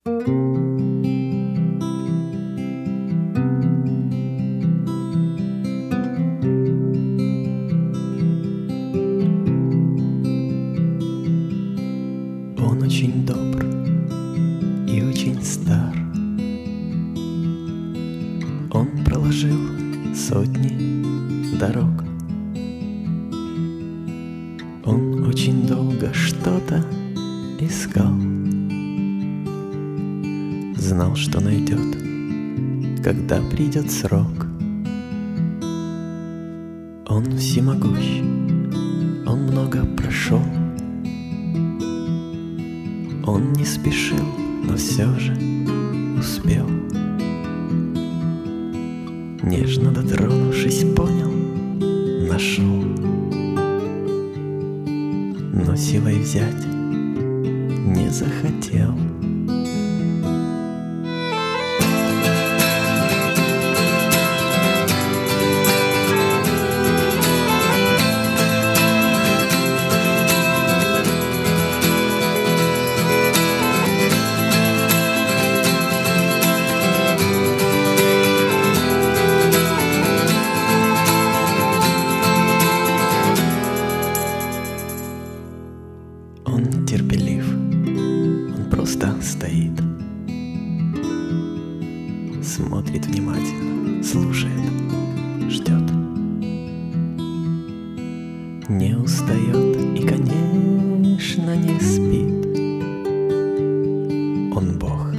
Он очень добр и очень стар. Он проложил сотни дорог. Он очень долго что-то искал. Знал, что найдет, когда придет срок. Он всемогущ, он много прошел. Он не спешил, но все же успел. Нежно дотронувшись, понял, нашел. Но силой взять не захотел. Он терпелив, он просто стоит, смотрит внимательно, слушает, ждет, не устает и, конечно, не спит. Он Бог,